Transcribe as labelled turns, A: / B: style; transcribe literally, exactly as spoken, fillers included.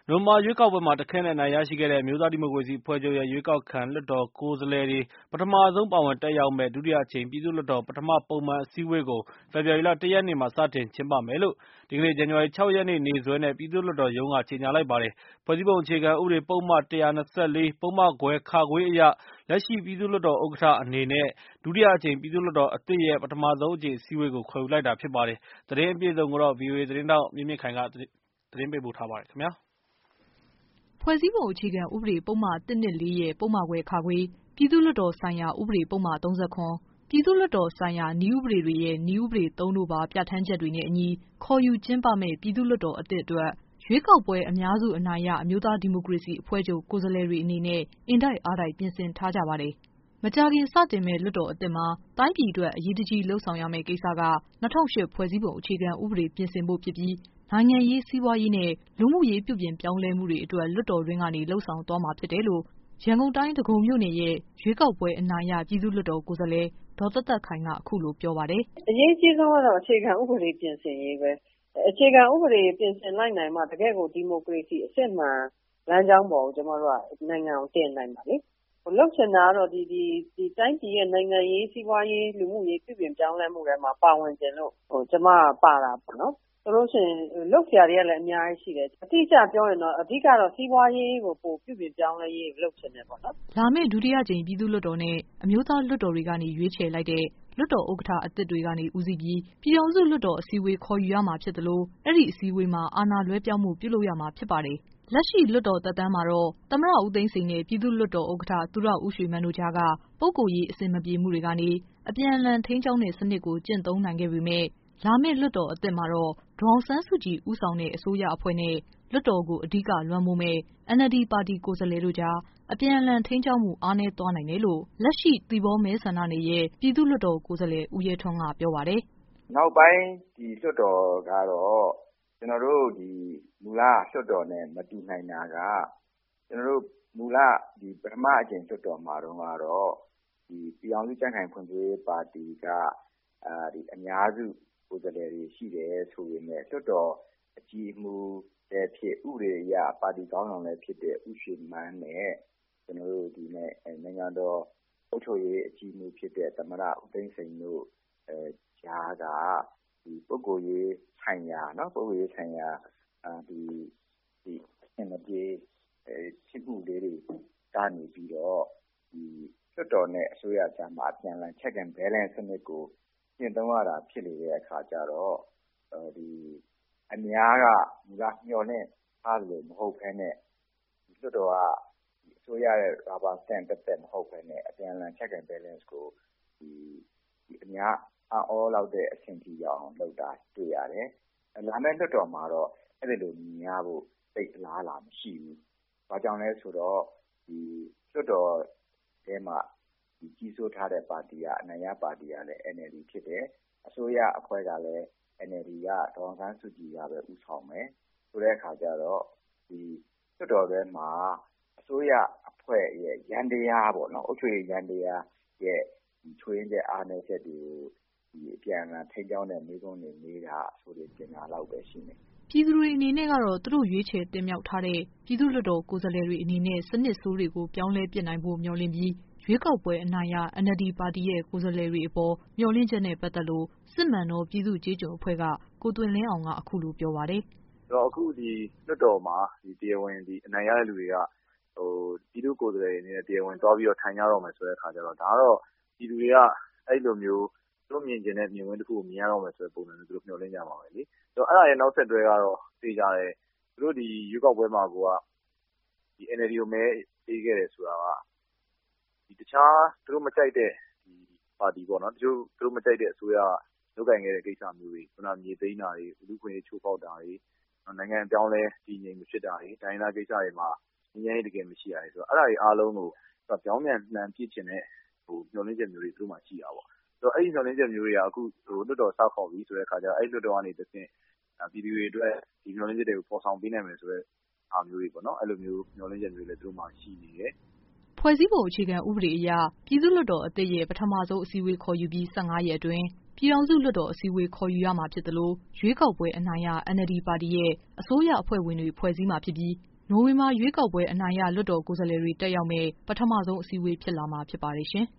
A: နိုမာရွေးကောက်ပွဲမှာတခဲနဲ့နိုင်ရရှိခဲ့တဲ့အမျိုးသားဒီမိုကရေစီအဖွဲ့ချုပ်ရဲ့ရွေးကောက်ခံလွှတ်တော်ကိုယ်စားလှယ်တွေပထမဆုံးပါဝင်တက်ရောက်မဲ့ဒုတိယအကြိမ်ပြည်သူ့လွှတ်တော်ပထမပုံမှန်အစည်းအဝေးကိုဖေဖော်ဝါရီလ တစ်ရက်နေ့မှာစတင်ကျင်းပမယ်လို့ဒီကနေ့ဇန်နဝါရီ ၆ ရက်နေ့နေ့စွဲနဲ့ပြည်သူ့လွှတ်တော်ရုံးကကြေညာလိုက်ပါတယ်။ဖွဲ့စည်းပုံအခြေခံဥပဒေပုဒ်မ ၁၂၄ ပုဒ်မခွဲ ခ အရလက်ရှိပြည်သူ့လွှတ်တော်ဥက္ကဋ္ဌအနေနဲ့ဒုတိယအကြိမ်ပြည်သူ့လွှတ်တော်အသစ်ရဲ့ပထမဆုံးအကြိမ်အစည်းအဝေးကိုခေါ်ယူလိုက်တာဖြစ်ပါတယ်။သတင်းအပြည့်အစုံကိုတော့ ဗွီအိုအေသတင်းထောက်မြင့်မြင့်ခိုင်ကသတင်းပေးပို့ထားပါတယ်ခင်ဗျာ။
B: ဖွဲ့စည်းပုံအခြေခံဥပဒေပုဒ်မ ၁၂၄ ရဲ့ပုဒ်မခွဲ ခ ပြည်သူ့လွှတ်တော်ဆိုင်ရာဥပဒေပုဒ်မ ၃၇ ပြည်သူ့လွှတ်တော်ဆိုင်ရာနည်းဥပဒေတွေရဲ့နည်းဥပဒေသုံးတို့ပါပြဌာန်းချက်တွေနဲ့အညီခေါ်ယူကျင်းပမယ့်ပြည်သူ့လွှတ်တော်အသစ်အတွက်ရွေးကောက်ပွဲအများစုအနိုင်ရအမျိုးသားဒီမိုကရေစီအဖွဲ့ချုပ်ကိုယ်စားလှယ်တွေအနေနဲ့အင်တိုက်အားတိုက်ပြင်ဆင်ထားကြပါတယ်။မကြာခင်စတင်မဲ့လွှတ်တော်အသစ်မှာတိုင်းပြည်အတွက်အရေးတကြီးလှုပ်ဆောင်ရမယ့်ကိစ္စက၂၀၀၈ဖွဲ့စည်းပုံအခြေခံဥပဒေပြင်ဆင်ဖို့ဖြစ်ပြီးနိုင်ငံရေးစီးပွားရေးနဲ့လူမှုရေးပြုပြင်ပြောင်းလဲမှုတွေအတွက်လွှတ်တော်တွင်းကနေလှုပ်ဆောင်သွားမှာဖြစ်တယ်လို့ရန်ကုန်တိုင်းဒဂုံမြို့နယ်ရဲ့ရွေးကောက်ပွဲအနိုင်ရပြည်သူ့လွှတ်တော်ကိုယ်စားလှယ်ဒေါ်သက်သက်ခိုင်ကအခုလိုပြောပါတယ်
C: ။အရေးကြီးဆုံးကတော့အခြေခံဥပဒေပြင်ဆင်ရေးပဲအခြေခံဥပဒေပြင်ဆင်လိုက်နိုင်မှတကယ့်ကိုဒီမိုကရေစီအစစ်မှန်လမ်းကြောင်းပေါ်ကိုကျွန်တော်တို့ကနိုင်ငံကိုတင်နိုင်ပါလေ။လှုပ်ချင်တာကတော့ဒီဒီဒီတိုင်းပြည်ရဲ့နိုင်ငံရေးစီးပွားရေးလူမှုရေးပြုပြင်ပြောင်းလဲမှုတွေမှာပါဝင်ခြင်းလို့ဟိုကျွန်မပါတာပေါ့နော်။ဆိုလို့ရှိရင်လှုပ်ရှားတွေကလည်းအများကြီးရှိတယ်အတိအကျပြောရင်တော့အဓိကတော့စီးပွားရေးကိုပိုပြုပြင်ပြောင်းလဲရေးလှုပ်ချင်တယ်ပေါ့နော်
B: လာမယ့်ဒုတိယကြိမ်ပြည်သူ့လွှတ်တော်နဲ့အမျိုးသားလွှတ်တော်တွေကနေရွေးချယ်လိုက်တဲ့လွှတ်တော်ဥက္ကဋ္ဌအသစ်တွေကနေဦးစီးပြီးပြည်ထောင်စုလွှတ်တော်အစည်းအဝေးခေါ်ယူရမှာဖြစ်တယ်လို့အဲ့ဒီအစည်းအဝေးမှာအာဏာလွဲပြောင်းမှုပြုလုပ်ရမှာဖြစ်ပါတယ်လက်ရှိလွှတ်တော်သက်တမ်းမှာတော့သမ္မတဦးသိန်းစိန်နဲ့ပြည်သူ့လွှတ်တော်ဥက္ကဋ္ဌသူရဦးရွှေမန်းတို့ကြားကပုဂ္ဂိုလ်ရေးအဆင်မပြေမှုတွေကနေအပြန်အလှန်ထိန်းကျောင်းတဲ့စနစ်ကိုကျင့်သုံးနိုင်ခဲ့ပေမဲ့လာမယ့်လွှတ်တော်အသစ်မှာတော့ဒေါ်အောင်ဆန်းစုကြည်ဦးဆောင်တဲ့အစိုးရအဖွဲ့နဲ့လွှတ်တော်ကိုအဓိကလွှမ်းမိုးမဲ့ အန်အယ်လ်ဒီပါတီကိုယ်စားလှယ်တို့ကြားအပြန်အလှန်ထိန်းကျောင်းမှုအားနည်းသွားနိုင်တယ်လို့လက်ရှိသီပေါမဲဆန္ဒနယ်ရဲ့ပြည်သူ့လွှတ်တော်ကိုယ်စားလှယ်ဦးရဲထွန်းကပြောပါတယ်
D: ။နောက်ပိုင်းဒီလွှတ်တော်ကတော့ကျွန်တော်တို့ဒီမူလလွှတ်တော်နဲ့မတူနိုင်တာကကျွန်တော်တို့မူလဒီပထမအကြိမ်လွှတ်တော်မှာတော့ကတော့ဒီပြည်အောင်စုကြံ့ခိုင်ဖွံ့ဖြိုးရေးပါတီကအာဒီအများစုကိုယ်စားလှယ်တွေရှိတယ်ဆိုပေမဲ့လွှတ်တော်အကြီးအမှုတဲ့ဖြစ်ဥပဒေအရပါတီကောင်းဆောင်လည်းဖြစ်တဲ့ဥရွှေမန်းနဲ့ကျွန်တော်တို့ဒီနဲ့နိုင်ငံတော်အုပ်ချုပ်ရေးအကြီးအမှုဖြစ်တဲ့သမ္မတဦးသိန်းစိန်တို့အဲဂျားကဒီပုဂ္ဂိုလ်ရေးဆိုင်ရာเนาะပုဂ္ဂိုလ်ရေးဆိုင်ရာအာဒီဒီအင်မပြေအဲဖြစ်မှုလေးတွေကနေပြီးတော့ဒီလွှတ်တော်နဲ့အစိုးရကြားမှာအပြန်အလှန် check and balance စနစ်ကိုကျင့်သုံးရတာဖြစ်နေတဲ့အခါကျတော့ဒီအများကဒီကမျော်လင့်အားလို့မဟုတ်ဘဲနဲ့ဒီလွှတ်တော်ကအစိုးရရဲ့ rubber stamp တက်တက်မဟုတ်ဘဲနဲ့အပြန်အလှန် check and balance ကိုဒီဒီအများအောလောက်တဲ့အဆင့်ထိရအောင်လုပ်တာတွေ့ရတယ်။လာမယ့်လွှတ်တော်မှာတော့အဲ့ဒီလိုမြင်ရဖို့သိအလားလာမရှိဘူး။ဘာကြောင့်လဲဆိုတော့ဒီလွှတ်တော်ထဲမှာဒီကြီးစိုးထားတဲ့ပါတီကအနိုင်ရပါတီကလည်း အန်အယ်လ်ဒီဖြစ်တယ်။အစိုးရအဖွဲ့ကလည်း အန်အယ်လ်ဒီကဒေါ်အောင်ဆန်းစုကြည်ကပဲဦးဆောင်မယ်ဆိုတဲ့အခါကျတော့ဒီလွှတ်တော်ထဲမှာအစိုးရအဖွဲ့ရဲ့ရန်တရားပေါ့နော်အုပ်ချုပ်ရေးရန်တရားရဲ့ဒီချွေးရင်းတဲ့အားနည်းချက်တွေကိုဒီအပြန်အလှန်ထိန်းကျောင်းတဲ့မိကုန်းတွေနေတာဆိုတဲ့ကျင်နာလောက်ပဲရှိနေ
B: ပြည်သူတွေအနေနဲ့ကတော့သူတို့ရွေးချယ်တင်မြှောက်ထားတဲ့ပြည်သူ့လွှတ်တော်ကိုယ်စားလှယ်တွေအနေနဲ့စနစ်ဆိုးတွေကိုပြောင်းလဲပြစ်နိုင်ဖို့မျှော်လင့်ပြီးရွေးကောက်ပွဲအနိုင်ရ အန်အယ်လ်ဒီပါတီရဲ့ကိုယ်စားလှယ်တွေအပေါ်မျှော်လင့်ချက်နဲ့ပတ်သက်လို့စစ်မှန်သောပြည်သူ့ကြေးကျွန်အဖွဲ့ကကိုသွင်လင်းအောင်ကအခုလိုပြောပါတယ်
E: ။ဆိုတော့အခုဒီလွှတ်တော်မှာဒီတရားဝင်ဒီအနိုင်ရတဲ့လူတွေကဟိုပြည်သူ့ကိုယ်စားလှယ်တွေအနေနဲ့တရားဝင်သွားပြီးတော့ထိုင်ကြတော့မယ်ဆိုတဲ့အခါကျတော့ဒါကတော့ပြည်သူတွေကအဲ့လိုမျိုးတို့မြင်ကျင်တဲ့မြင်ကွင်းတစ်ခုကိုမြင်ရတော့မယ်ဆိုတဲ့ပုံစံမျိုးသူတို့မျှော်လင့်ကြပါမယ်လေ။ဆိုတော့အဲ့ဒါရဲ့နောက်ဆက်တွဲကတော့သိကြတယ်သူတို့ဒီရွေးကောက်ပွဲမှာကိုကဒီ အန်အယ်လ်ဒီ ကိုမဲပေးခဲ့တယ်ဆိုတာကဒီတခြားသူတို့မကြိုက်တဲ့ဒီပါတီပေါ့နော်တချို့သူတို့မကြိုက်တဲ့အစိုးရလုပ်ကင်ခဲ့တဲ့ကိစ္စမျိုးတွေခုနမြေသိမ်းတာတွေလူခွင့်ရေးချိုးဖောက်တာတွေနိုင်ငံအပြောင်းလဲတည်ငြိမ်မဖြစ်တာတွေတိုင်းသားကိစ္စတွေမှာငြင်းရည်တကယ်မရှိရဘူးဆိုတော့အဲ့ဒါတွေအားလုံးကိုပြောင်းပြန်လှန်ပြစ်ချင်တဲ့ဟိုမျှော်လင့်ချက်မျိုးတွေသူတို့မှရှိတာပေါ့ဆိုတော့အဲ့ဒီမျှော်လင့်ချက်မျိုးတွေကအခုဟိုလွတ်တော်စောက်ခေါ်ပြီးဆိုတဲ့အခါကျတော့အဲ့လွတ်တော်ကနေတစ်ဆင့်ပြည်သူတွေအတွက်ဒီမျှော်လင့်ချက်တွေကိုပေါ်ဆောင်ပေးနိုင်မယ်ဆိုတဲ့အားမျိုးတွေပေါ့နော်အဲ့လိုမျိုးမျှော်လင့်ချက်မျိုးတွေလည်းသူတို့မှရှိနေတယ်
B: ဖွဲ့စည်းပုံအခြေခံဥပဒေအရပြည်သူ့လွှတ်တော်အသစ်ရဲ့ပထမဆုံးအစည်းအဝေးခေါ်ယူပြီး၁၅ရက်အတွင်းပြည်ထောင်စုလွှတ်တော်အစည်းအဝေးခေါ်ယူရမှာဖြစ်တယ်လို့ရွေးကောက်ပွဲအနိုင်ရ အန်အယ်လ်ဒီပါတီရဲ့အစိုးရအဖွဲ့ဝင်တွေဖွဲ့စည်းမှာဖြစ်ပြီးနိုဝင်ဘာရွေးကောက်ပွဲအနိုင်ရလွှတ်တော်ကိုယ်စားလှယ်တွေတက်ရောက်မယ့်ပထမဆုံးအစည်းအဝေးဖြစ်လာမှာဖြစ်ပါတယ်ရှင်။